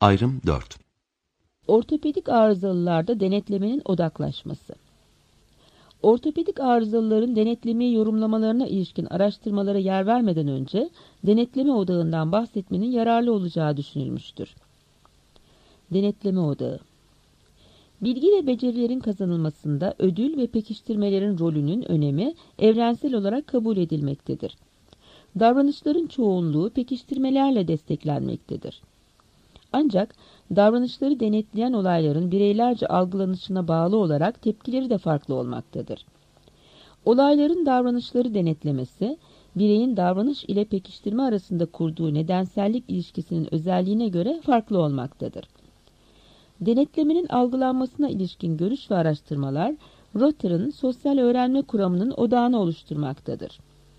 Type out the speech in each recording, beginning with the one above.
Ayrım 4. Ortopedik arızalılarda denetlemenin odaklaşması. Ortopedik arızalıların denetlemeyi yorumlamalarına ilişkin araştırmalara yer vermeden önce denetleme odağından bahsetmenin yararlı olacağı düşünülmüştür. Denetleme odağı. Bilgi ve becerilerin kazanılmasında ödül ve pekiştirmelerin rolünün önemi evrensel olarak kabul edilmektedir. Davranışların çoğunluğu pekiştirmelerle desteklenmektedir. Ancak davranışları denetleyen olayların bireylerce algılanışına bağlı olarak tepkileri de farklı olmaktadır. Olayların davranışları denetlemesi, bireyin davranış ile pekiştirme arasında kurduğu nedensellik ilişkisinin özelliğine göre farklı olmaktadır. Denetlemenin algılanmasına ilişkin görüş ve araştırmalar, Rotter'ın sosyal öğrenme kuramının odağını oluşturmaktadır.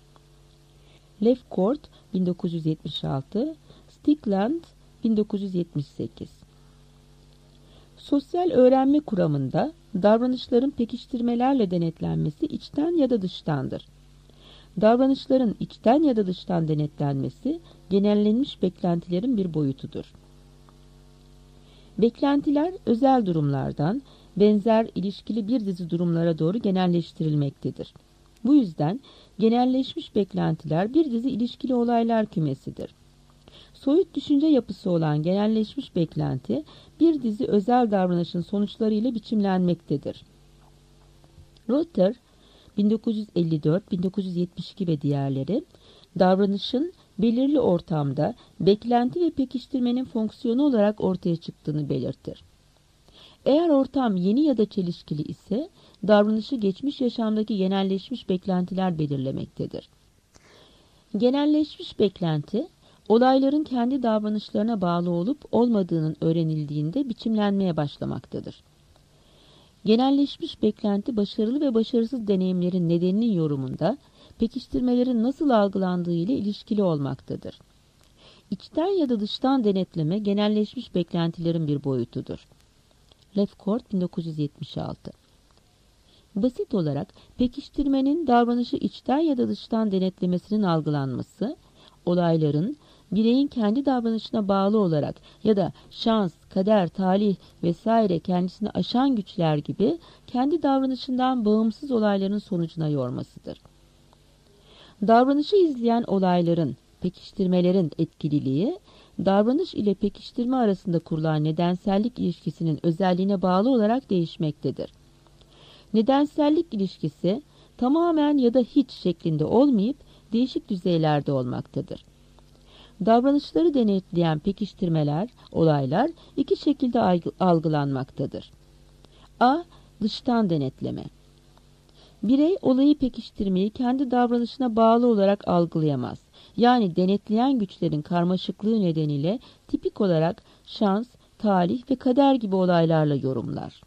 Lefcourt 1976, Stickland 1978. Sosyal öğrenme kuramında davranışların pekiştirmelerle denetlenmesi içten ya da dıştandır. Davranışların içten ya da dıştan denetlenmesi genellenmiş beklentilerin bir boyutudur. Beklentiler özel durumlardan benzer ilişkili bir dizi durumlara doğru genelleştirilmektedir. Bu yüzden genelleşmiş beklentiler bir dizi ilişkili olaylar kümesidir. Soyut düşünce yapısı olan genelleşmiş beklenti bir dizi özel davranışın sonuçlarıyla biçimlenmektedir. Rotter 1954, 1972 ve diğerleri davranışın belirli ortamda beklenti ve pekiştirmenin fonksiyonu olarak ortaya çıktığını belirtir. Eğer ortam yeni ya da çelişkili ise davranışı geçmiş yaşamdaki genelleşmiş beklentiler belirlemektedir. Genelleşmiş beklenti, olayların kendi davranışlarına bağlı olup olmadığının öğrenildiğinde biçimlenmeye başlamaktadır. Genelleşmiş beklenti başarılı ve başarısız deneyimlerin nedeninin yorumunda pekiştirmelerin nasıl algılandığı ile ilişkili olmaktadır. İçten ya da dıştan denetleme genelleşmiş beklentilerin bir boyutudur. Lefcourt 1976. Basit olarak pekiştirmenin davranışı içten ya da dıştan denetlemesinin algılanması, olayların bireyin kendi davranışına bağlı olarak ya da şans, kader, talih vesaire kendisini aşan güçler gibi kendi davranışından bağımsız olayların sonucuna yormasıdır. Davranışı izleyen olayların, pekiştirmelerin etkililiği, davranış ile pekiştirme arasında kurulan nedensellik ilişkisinin özelliğine bağlı olarak değişmektedir. Nedensellik ilişkisi tamamen ya da hiç şeklinde olmayıp değişik düzeylerde olmaktadır. Davranışları denetleyen pekiştirmeler, olaylar iki şekilde algılanmaktadır. A. Dıştan denetleme. Birey olayı pekiştirmeyi kendi davranışına bağlı olarak algılayamaz. Yani denetleyen güçlerin karmaşıklığı nedeniyle tipik olarak şans, talih ve kader gibi olaylarla yorumlar.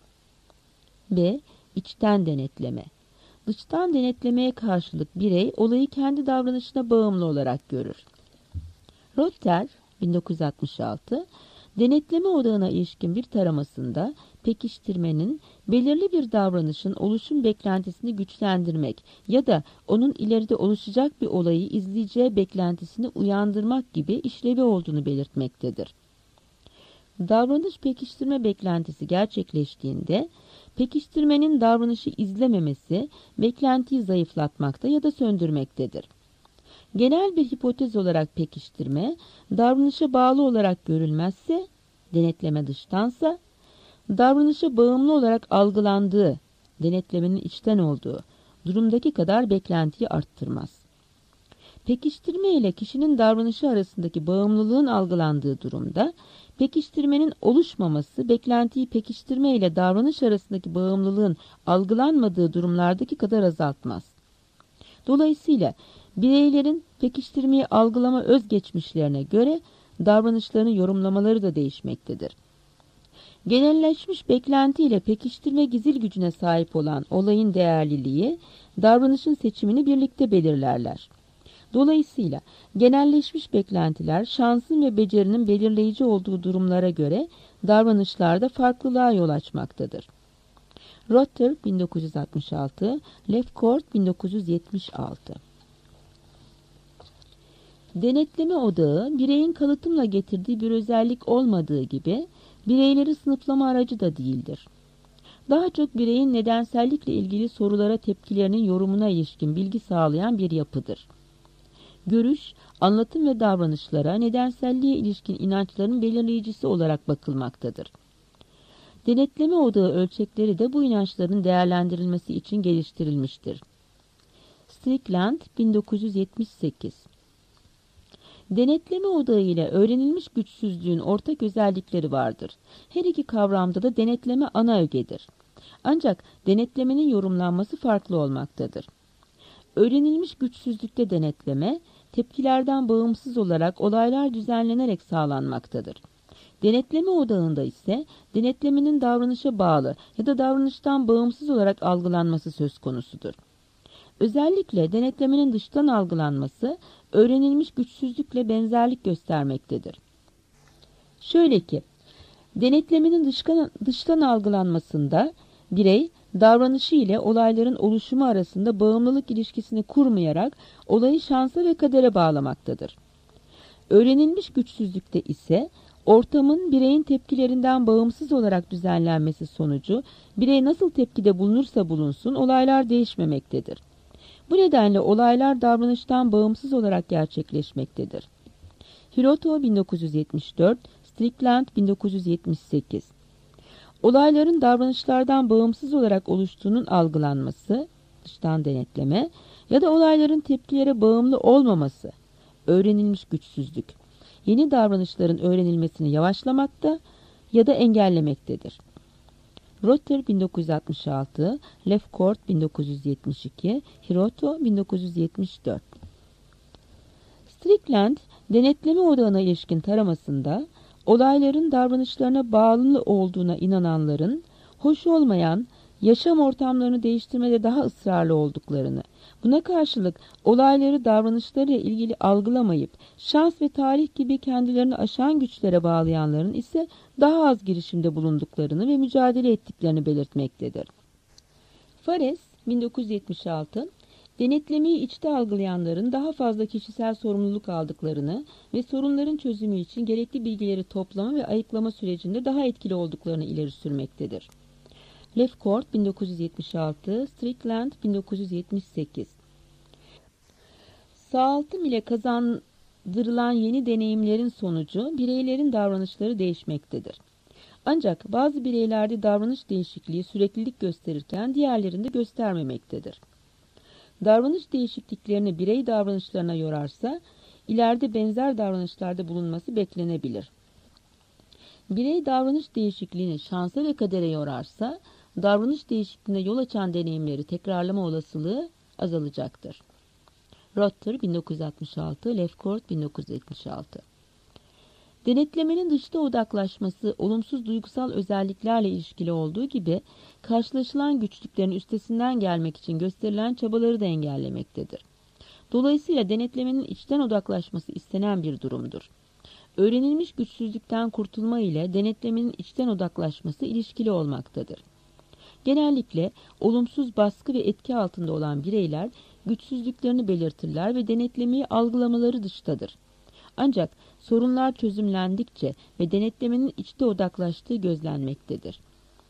B. İçten denetleme. Dıştan denetlemeye karşılık birey olayı kendi davranışına bağımlı olarak görür. Rotter 1966 denetleme odağına ilişkin bir taramasında pekiştirmenin belirli bir davranışın oluşum beklentisini güçlendirmek ya da onun ileride oluşacak bir olayı izleyeceği beklentisini uyandırmak gibi işlevi olduğunu belirtmektedir. Davranış pekiştirme beklentisi gerçekleştiğinde pekiştirmenin davranışı izlememesi beklentiyi zayıflatmakta ya da söndürmektedir. Genel bir hipotez olarak pekiştirme, davranışa bağlı olarak görülmezse, denetleme dıştansa, davranışa bağımlı olarak algılandığı, denetlemenin içten olduğu durumdaki kadar beklentiyi arttırmaz. Pekiştirme ile kişinin davranışı arasındaki bağımlılığın algılandığı durumda, pekiştirmenin oluşmaması, beklentiyi pekiştirme ile davranış arasındaki bağımlılığın algılanmadığı durumlardaki kadar azaltmaz. Dolayısıyla bireylerin pekiştirmeyi algılama özgeçmişlerine göre davranışlarını yorumlamaları da değişmektedir. Genelleşmiş beklenti ile pekiştirme gizil gücüne sahip olan olayın değerliliği, davranışın seçimini birlikte belirlerler. Dolayısıyla genelleşmiş beklentiler şansın ve becerinin belirleyici olduğu durumlara göre davranışlarda farklılığa yol açmaktadır. Rotter 1966, Lefcourt 1976. Denetleme odağı, bireyin kalıtımla getirdiği bir özellik olmadığı gibi, bireyleri sınıflama aracı da değildir. Daha çok bireyin nedensellikle ilgili sorulara tepkilerinin yorumuna ilişkin bilgi sağlayan bir yapıdır. Görüş, anlatım ve davranışlara nedenselliğe ilişkin inançların belirleyicisi olarak bakılmaktadır. Denetleme odağı ölçekleri de bu inançların değerlendirilmesi için geliştirilmiştir. Strickland 1978. Denetleme odağı ile öğrenilmiş güçsüzlüğün ortak özellikleri vardır. Her iki kavramda da denetleme ana ögedir. Ancak denetlemenin yorumlanması farklı olmaktadır. Öğrenilmiş güçsüzlükte denetleme, tepkilerden bağımsız olarak olaylar düzenlenerek sağlanmaktadır. Denetleme odağında ise denetlemenin davranışa bağlı ya da davranıştan bağımsız olarak algılanması söz konusudur. Özellikle denetlemenin dıştan algılanması, öğrenilmiş güçsüzlükle benzerlik göstermektedir. Şöyle ki, denetlemenin dıştan algılanmasında birey, davranışı ile olayların oluşumu arasında bağımlılık ilişkisini kurmayarak olayı şansa ve kadere bağlamaktadır. Öğrenilmiş güçsüzlükte ise ortamın bireyin tepkilerinden bağımsız olarak düzenlenmesi sonucu birey nasıl tepkide bulunursa bulunsun olaylar değişmemektedir. Bu nedenle olaylar davranıştan bağımsız olarak gerçekleşmektedir. Hiroto 1974, Strickland 1978. Olayların davranışlardan bağımsız olarak oluştuğunun algılanması, dıştan denetleme ya da olayların tepkilere bağımlı olmaması, öğrenilmiş güçsüzlük, yeni davranışların öğrenilmesini yavaşlamakta ya da engellemektedir. Rotter 1966, Lefcourt 1972, Hiroto 1974. Strickland, denetleme odağına ilişkin taramasında, olayların davranışlarına bağlı olduğuna inananların, hoş olmayan, yaşam ortamlarını değiştirmede daha ısrarlı olduklarını, buna karşılık olayları davranışlarıyla ilgili algılamayıp, şans ve tarih gibi kendilerini aşan güçlere bağlayanların ise daha az girişimde bulunduklarını ve mücadele ettiklerini belirtmektedir. Fares, 1976, denetlemeyi içte algılayanların daha fazla kişisel sorumluluk aldıklarını ve sorunların çözümü için gerekli bilgileri toplama ve ayıklama sürecinde daha etkili olduklarını ileri sürmektedir. Lefcourt 1976, Strickland 1978. Sağaltım ile kazandırılan yeni deneyimlerin sonucu bireylerin davranışları değişmektedir. Ancak bazı bireylerde davranış değişikliği süreklilik gösterirken diğerlerinde göstermemektedir. Davranış değişikliklerini birey davranışlarına yorarsa, ileride benzer davranışlarda bulunması beklenebilir. Birey davranış değişikliğini şansa ve kadere yorarsa, davranış değişikliğine yol açan deneyimleri tekrarlama olasılığı azalacaktır. Rotter 1966, Lefcourt 1976. Denetlemenin dışta odaklaşması olumsuz duygusal özelliklerle ilişkili olduğu gibi karşılaşılan güçlüklerin üstesinden gelmek için gösterilen çabaları da engellemektedir. Dolayısıyla denetlemenin içten odaklaşması istenen bir durumdur. Öğrenilmiş güçsüzlükten kurtulma ile denetlemenin içten odaklaşması ilişkili olmaktadır. Genellikle olumsuz baskı ve etki altında olan bireyler güçsüzlüklerini belirtirler ve denetlemeyi algılamaları dıştadır. Ancak sorunlar çözümlendikçe ve denetlemenin içte odaklaştığı gözlenmektedir.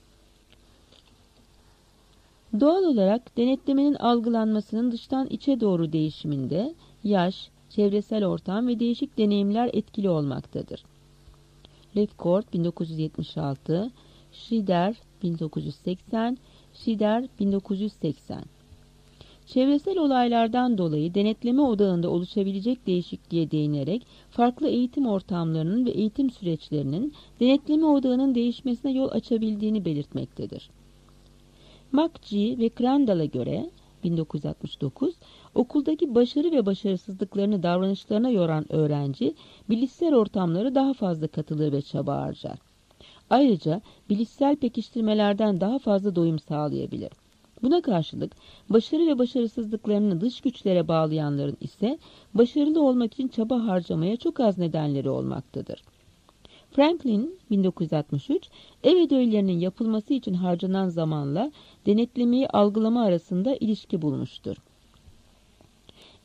Doğal olarak denetlemenin algılanmasının dıştan içe doğru değişiminde yaş, çevresel ortam ve değişik deneyimler etkili olmaktadır. Lefcourt 1976, Schrider 1980, Schrider 1980. Çevresel olaylardan dolayı denetleme odağında oluşabilecek değişikliğe değinerek farklı eğitim ortamlarının ve eğitim süreçlerinin denetleme odağının değişmesine yol açabildiğini belirtmektedir. McGee ve Crandall'a göre 1969, okuldaki başarı ve başarısızlıklarını davranışlarına yoran öğrenci, bilişsel ortamlara daha fazla katılır ve çaba harcar. Ayrıca bilişsel pekiştirmelerden daha fazla doyum sağlayabilir. Buna karşılık başarı ve başarısızlıklarını dış güçlere bağlayanların ise başarılı olmak için çaba harcamaya çok az nedenleri olmaktadır. Franklin 1963, ev ödevlerinin yapılması için harcanan zamanla denetlemeyi algılama arasında ilişki bulmuştur.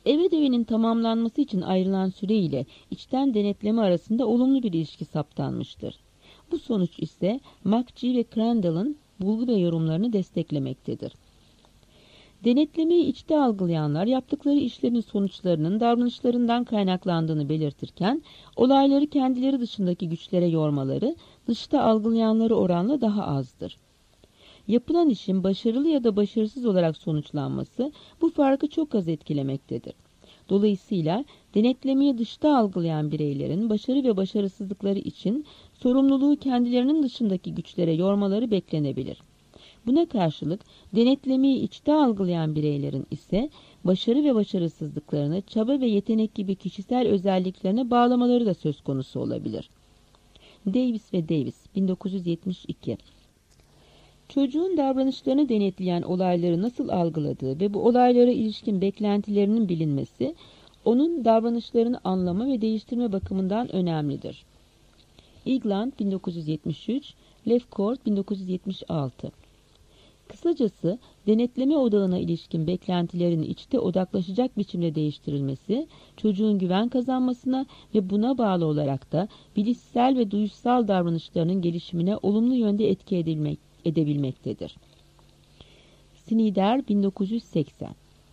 Ev ödevinin tamamlanması için ayrılan süre ile içten denetleme arasında olumlu bir ilişki saptanmıştır. Bu sonuç ise McGee ve Crandall'ın bulgu ve yorumlarını desteklemektedir. Denetlemeyi içte algılayanlar yaptıkları işlerin sonuçlarının davranışlarından kaynaklandığını belirtirken, olayları kendileri dışındaki güçlere yormaları dışta algılayanları oranla daha azdır. Yapılan işin başarılı ya da başarısız olarak sonuçlanması bu farkı çok az etkilemektedir. Dolayısıyla denetlemeyi dışta algılayan bireylerin başarı ve başarısızlıkları için sorumluluğu kendilerinin dışındaki güçlere yormaları beklenebilir. Buna karşılık denetlemeyi içte algılayan bireylerin ise başarı ve başarısızlıklarını çaba ve yetenek gibi kişisel özelliklerine bağlamaları da söz konusu olabilir. Davis ve Davis, 1972. Çocuğun davranışlarını denetleyen olayları nasıl algıladığı ve bu olaylara ilişkin beklentilerinin bilinmesi, onun davranışlarını anlama ve değiştirme bakımından önemlidir. Igland, 1973, Lefcourt, 1976. Kısacası, denetleme odağına ilişkin beklentilerin içte odaklaşacak biçimde değiştirilmesi, çocuğun güven kazanmasına ve buna bağlı olarak da bilişsel ve duyuşsal davranışlarının gelişimine olumlu yönde etki edebilmektedir. Snyder, 1980.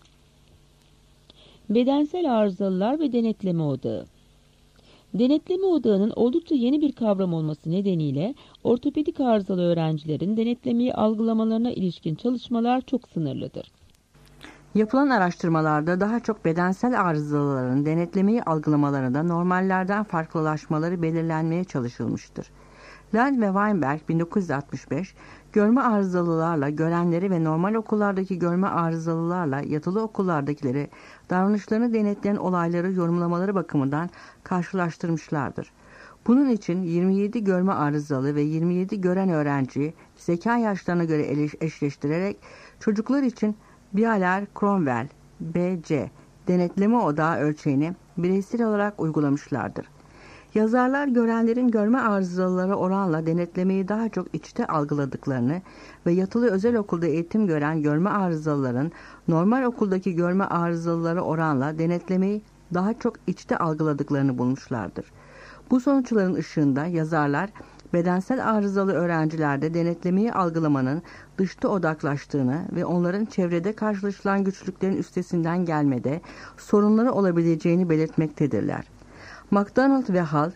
Bedensel arızalılar ve denetleme odağı. Denetleme odağının oldukça yeni bir kavram olması nedeniyle ortopedik arızalı öğrencilerin denetlemeyi algılamalarına ilişkin çalışmalar çok sınırlıdır. Yapılan araştırmalarda daha çok bedensel arızalıların denetlemeyi algılamalarında normallerden farklılaşmaları belirlenmeye çalışılmıştır. Land ve Weinberg 1965, görme arızalılarla görenleri ve normal okullardaki görme arızalılarla yatılı okullardakileri davranışlarını denetleyen olayları yorumlamaları bakımından karşılaştırmışlardır. Bunun için 27 görme arızalı ve 27 gören öğrenciyi zeka yaşlarına göre eşleştirerek çocuklar için Bialer-Cromwell (BC) denetleme odağı ölçeğini bireysel olarak uygulamışlardır. Yazarlar görenlerin görme arızalıları oranla denetlemeyi daha çok içte algıladıklarını ve yatılı özel okulda eğitim gören görme arızalıların normal okuldaki görme arızalıları oranla denetlemeyi daha çok içte algıladıklarını bulmuşlardır. Bu sonuçların ışığında yazarlar bedensel arızalı öğrencilerde denetlemeyi algılamanın dışta odaklaştığını ve onların çevrede karşılaşılan güçlüklerin üstesinden gelmede sorunları olabileceğini belirtmektedirler. McDonald ve Hall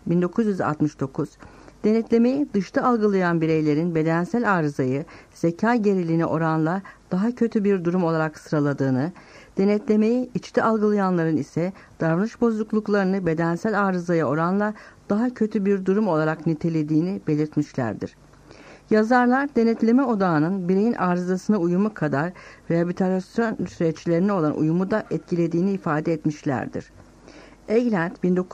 1969, denetlemeyi dışta algılayan bireylerin bedensel arızayı zeka geriliğine oranla daha kötü bir durum olarak sıraladığını, denetlemeyi içte algılayanların ise davranış bozukluklarını bedensel arızaya oranla daha kötü bir durum olarak nitelediğini belirtmişlerdir. Yazarlar denetleme odağının bireyin arızasına uyumu kadar rehabilitasyon süreçlerine olan uyumu da etkilediğini ifade etmişlerdir. Egland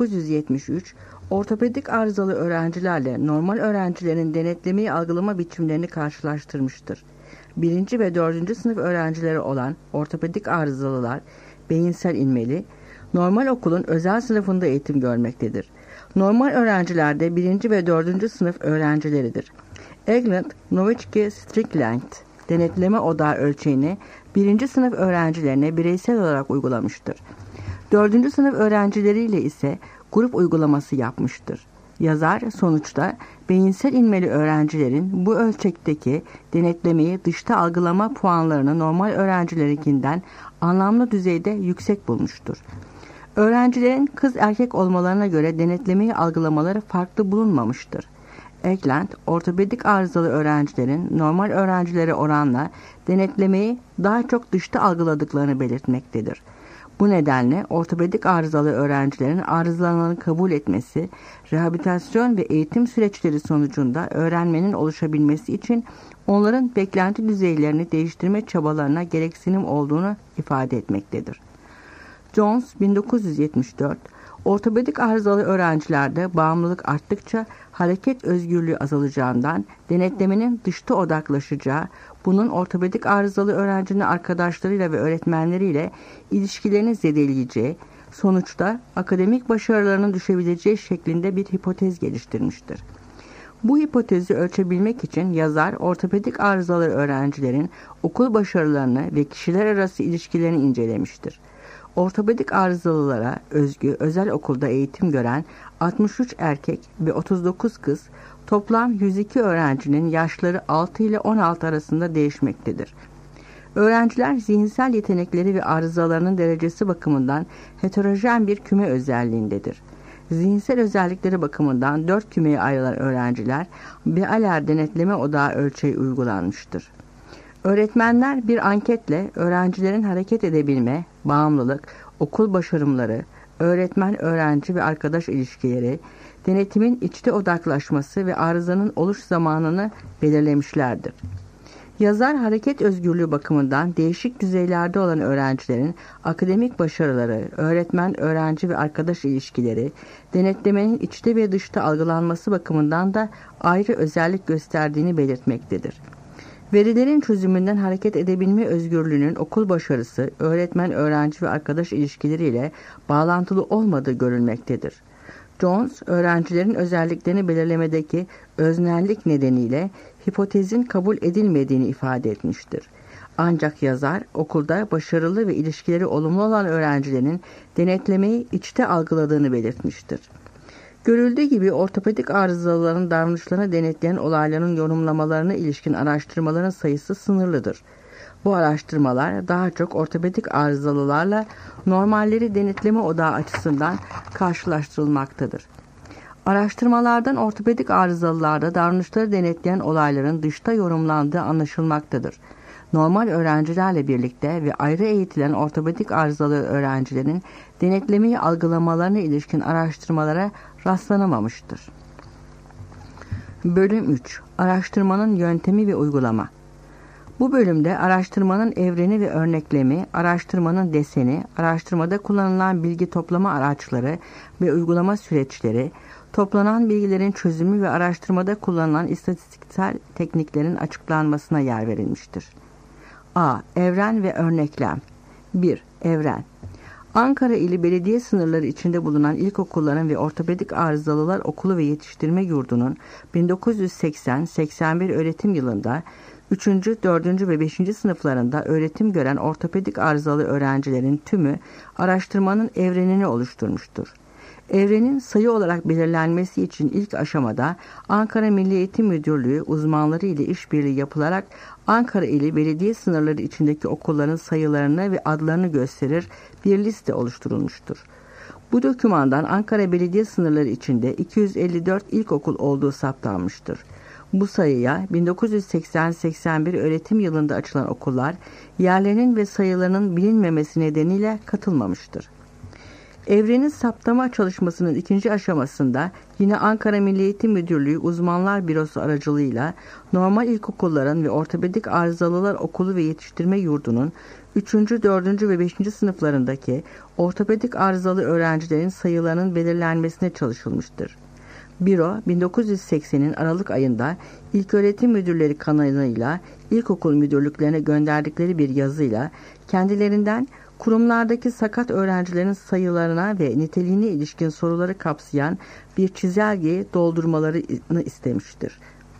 1973, ortopedik arızalı öğrencilerle normal öğrencilerin denetlemeyi algılama biçimlerini karşılaştırmıştır. 1. ve 4. sınıf öğrencileri olan ortopedik arızalılar beyinsel inmeli, normal okulun özel sınıfında eğitim görmektedir. Normal öğrencilerde 1. ve 4. sınıf öğrencileridir. Egland, Nowitzki, Strickland denetleme odağı ölçeğini 1. sınıf öğrencilerine bireysel olarak uygulamıştır. 4. sınıf öğrencileriyle ise grup uygulaması yapmıştır. Yazar sonuçta beyinsel inmeli öğrencilerin bu ölçekteki denetlemeyi dışta algılama puanlarını normal öğrencilerinkinden anlamlı düzeyde yüksek bulmuştur. Öğrencilerin kız erkek olmalarına göre denetlemeyi algılamaları farklı bulunmamıştır. Egland, ortopedik arızalı öğrencilerin normal öğrencilere oranla denetlemeyi daha çok dışta algıladıklarını belirtmektedir. Bu nedenle ortopedik arızalı öğrencilerin arızalarını kabul etmesi, rehabilitasyon ve eğitim süreçleri sonucunda öğrenmenin oluşabilmesi için onların beklenti düzeylerini değiştirme çabalarına gereksinim olduğunu ifade etmektedir. Jones 1974, ortopedik arızalı öğrencilerde bağımlılık arttıkça hareket özgürlüğü azalacağından denetlemenin dışta odaklaşacağı, bunun ortopedik arızalı öğrencinin arkadaşlarıyla ve öğretmenleriyle ilişkilerini zedeleyeceği, sonuçta akademik başarılarının düşebileceği şeklinde bir hipotez geliştirmiştir. Bu hipotezi ölçebilmek için yazar ortopedik arızalı öğrencilerin okul başarılarını ve kişiler arası ilişkilerini incelemiştir. ortopedik arızalılara özgü özel okulda eğitim gören 63 erkek ve 39 kız, toplam 102 öğrencinin yaşları 6 ile 16 arasında değişmektedir. Öğrenciler zihinsel yetenekleri ve arızalarının derecesi bakımından heterojen bir küme özelliğindedir. Zihinsel özellikleri bakımından 4 kümeye ayrılan öğrenciler Bealer Denetleme Odağı ölçeği uygulanmıştır. Öğretmenler bir anketle öğrencilerin hareket edebilme, bağımlılık, okul başarımları, öğretmen-öğrenci ve arkadaş ilişkileri, denetimin içte odaklaşması ve arızanın oluş zamanını belirlemişlerdir. Yazar hareket özgürlüğü bakımından değişik düzeylerde olan öğrencilerin akademik başarıları, öğretmen-öğrenci ve arkadaş ilişkileri, denetlemenin içte ve dışta algılanması bakımından da ayrı özellik gösterdiğini belirtmektedir. Verilerin çözümünden hareket edebilme özgürlüğünün okul başarısı, öğretmen-öğrenci ve arkadaş ilişkileriyle bağlantılı olmadığı görülmektedir. Jones, öğrencilerin özelliklerini belirlemedeki öznellik nedeniyle hipotezin kabul edilmediğini ifade etmiştir. Ancak yazar, okulda başarılı ve ilişkileri olumlu olan öğrencilerin denetlemeyi içte algıladığını belirtmiştir. Görüldüğü gibi ortopedik arızalıların davranışlarını denetleyen olayların yorumlamalarına ilişkin araştırmaların sayısı sınırlıdır. Bu araştırmalar daha çok ortopedik arızalılarla normalleri denetleme odağı açısından karşılaştırılmaktadır. Araştırmalardan ortopedik arızalılarda davranışları denetleyen olayların dışta yorumlandığı anlaşılmaktadır. Normal öğrencilerle birlikte ve ayrı eğitilen ortopedik arızalı öğrencilerin denetlemeyi algılamalarına ilişkin araştırmalara rastlanamamıştır. Bölüm 3. Araştırmanın yöntemi ve uygulama. Bu bölümde araştırmanın evreni ve örneklemi, araştırmanın deseni, araştırmada kullanılan bilgi toplama araçları ve uygulama süreçleri, toplanan bilgilerin çözümü ve araştırmada kullanılan istatistiksel tekniklerin açıklanmasına yer verilmiştir. A. Evren ve örneklem. 1. Evren. Ankara ili belediye sınırları içinde bulunan ilkokulların ve ortopedik arızalılar okulu ve yetiştirme yurdunun 1980-81 öğretim yılında 3. 4. ve 5. sınıflarında öğretim gören ortopedik arızalı öğrencilerin tümü araştırmanın evrenini oluşturmuştur. Evrenin sayı olarak belirlenmesi için ilk aşamada Ankara Milli Eğitim Müdürlüğü uzmanları ile işbirliği yapılarak Ankara ili belediye sınırları içindeki okulların sayılarını ve adlarını gösterir bir liste oluşturulmuştur. Bu dokümandan Ankara belediye sınırları içinde 254 ilkokul olduğu saptanmıştır. Bu sayıya 1980-81 öğretim yılında açılan okullar yerlerinin ve sayılarının bilinmemesi nedeniyle katılmamıştır. Evrenin saptama çalışmasının ikinci aşamasında yine Ankara Milli Eğitim Müdürlüğü Uzmanlar Bürosu aracılığıyla normal ilkokulların ve ortopedik arızalılar okulu ve yetiştirme yurdunun 3. 4. ve 5. sınıflarındaki ortopedik arızalı öğrencilerin sayılarının belirlenmesine çalışılmıştır. Büro 1980'in Aralık ayında İlköğretim Müdürleri kanalıyla ilkokul müdürlüklerine gönderdikleri bir yazıyla kendilerinden kurumlardaki sakat öğrencilerin sayılarına ve niteliğine ilişkin soruları kapsayan bir çizelgeyi doldurmalarını istemiştir.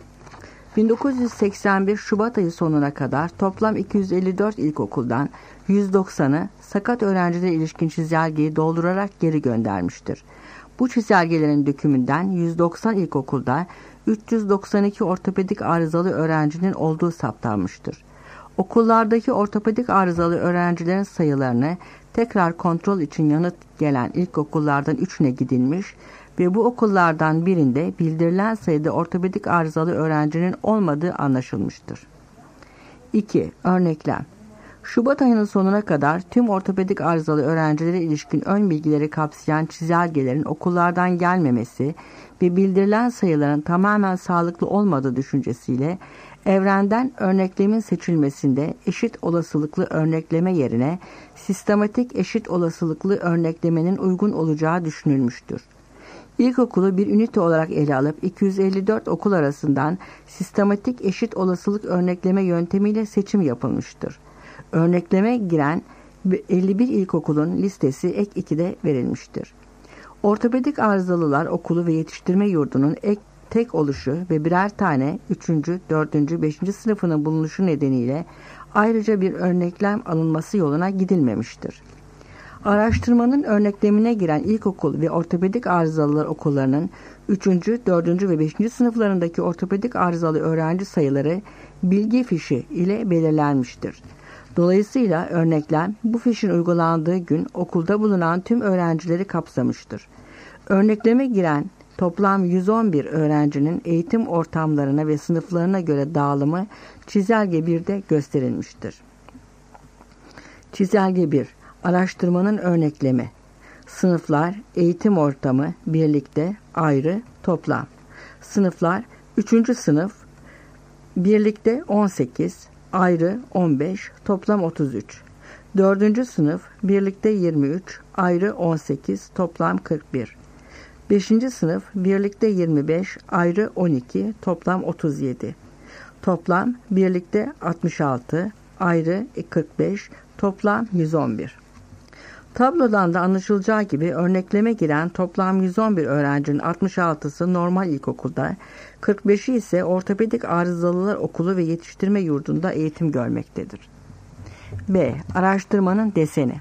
1981 Şubat ayı sonuna kadar toplam 254 ilkokuldan 190'ı sakat öğrencilere ilişkin çizelgeyi doldurarak geri göndermiştir. Bu çizelgelerin dökümünden 190 ilkokulda 392 ortopedik arızalı öğrencinin olduğu saptanmıştır. Okullardaki ortopedik arızalı öğrencilerin sayılarını tekrar kontrol için yanıt gelen ilkokullardan 3'üne gidilmiş ve bu okullardan birinde bildirilen sayıda ortopedik arızalı öğrencinin olmadığı anlaşılmıştır. 2. Örneklem. Şubat ayının sonuna kadar tüm ortopedik arızalı öğrencilere ilişkin ön bilgileri kapsayan çizelgelerin okullardan gelmemesi ve bildirilen sayıların tamamen sağlıklı olmadığı düşüncesiyle evrenden örneklemin seçilmesinde eşit olasılıklı örnekleme yerine sistematik eşit olasılıklı örneklemenin uygun olacağı düşünülmüştür. İlkokulu bir ünite olarak ele alıp 254 okul arasından sistematik eşit olasılık örnekleme yöntemiyle seçim yapılmıştır. Örnekleme giren 51 ilkokulun listesi ek 2'de verilmiştir. Ortopedik arızalılar okulu ve yetiştirme yurdunun tek oluşu ve birer tane 3. 4. 5. sınıfının bulunuşu nedeniyle ayrıca bir örneklem alınması yoluna gidilmemiştir. Araştırmanın örneklemine giren ilkokul ve ortopedik arızalılar okullarının 3. 4. ve 5. sınıflarındaki ortopedik arızalı öğrenci sayıları bilgi fişi ile belirlenmiştir. Dolayısıyla örneklem bu fişin uygulandığı gün okulda bulunan tüm öğrencileri kapsamıştır. Örnekleme giren toplam 111 öğrencinin eğitim ortamlarına ve sınıflarına göre dağılımı çizelge 1'de gösterilmiştir. Çizelge 1. Araştırmanın örneklemi. Sınıflar, eğitim ortamı, birlikte, ayrı, toplam. Sınıflar, 3. sınıf, birlikte 18, ayrı 15, toplam 33. 4. sınıf, birlikte 23, ayrı 18, toplam 41. 5. sınıf, birlikte 25, ayrı 12, toplam 37. Toplam, birlikte 66, ayrı 45, toplam 111. Tablodan da anlaşılacağı gibi örnekleme giren toplam 111 öğrencinin 66'sı normal ilkokulda, 45'i ise ortopedik arızalılar okulu ve yetiştirme yurdunda eğitim görmektedir. B. Araştırmanın deseni.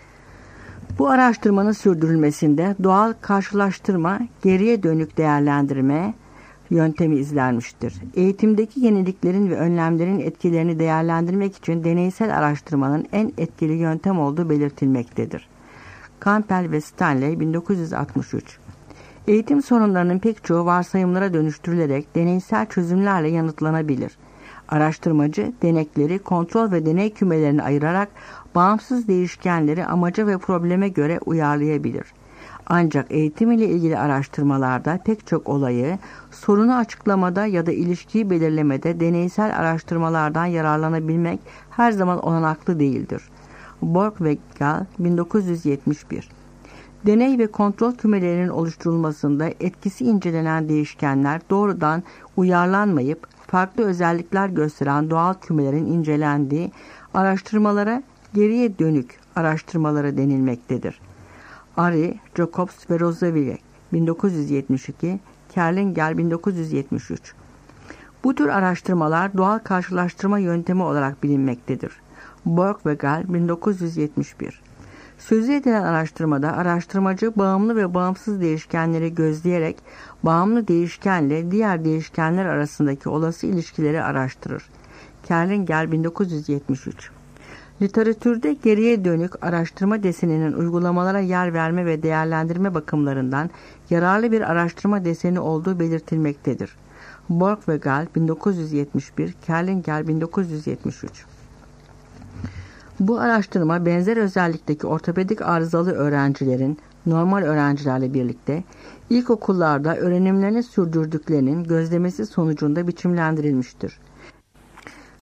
Bu araştırmanın sürdürülmesinde doğal karşılaştırma, geriye dönük değerlendirme yöntemi izlenmiştir. Eğitimdeki yeniliklerin ve önlemlerin etkilerini değerlendirmek için deneysel araştırmanın en etkili yöntem olduğu belirtilmektedir. Campbell ve Stanley 1963. Eğitim sorunlarının pek çoğu varsayımlara dönüştürülerek deneysel çözümlerle yanıtlanabilir. Araştırmacı denekleri kontrol ve deney kümelerini ayırarak bağımsız değişkenleri amaca ve probleme göre uyarlayabilir. Ancak eğitim ile ilgili araştırmalarda pek çok olayı sorunu açıklamada ya da ilişkiyi belirlemede deneysel araştırmalardan yararlanabilmek her zaman olanaklı değildir. Borg ve Gall 1971. Deney ve kontrol kümelerinin oluşturulmasında etkisi incelenen değişkenler doğrudan uyarlanmayıp farklı özellikler gösteren doğal kümelerin incelendiği araştırmalara geriye dönük araştırmaları denilmektedir. Ari, Jacobs ve Roosevelt 1972, Kerlingel 1973. Bu tür araştırmalar doğal karşılaştırma yöntemi olarak bilinmektedir. Borg ve Gall 1971. Sözü edilen araştırmada araştırmacı bağımlı ve bağımsız değişkenleri gözleyerek bağımlı değişkenle diğer değişkenler arasındaki olası ilişkileri araştırır. Kerlingel 1973. Literatürde geriye dönük araştırma deseninin uygulamalara yer verme ve değerlendirme bakımlarından yararlı bir araştırma deseni olduğu belirtilmektedir. Borg ve Gall 1971, Kerlingel 1973. Bu araştırma benzer özellikteki ortopedik arızalı öğrencilerin normal öğrencilerle birlikte ilkokullarda öğrenimlerini sürdürdüklerinin gözlemesi sonucunda biçimlendirilmiştir.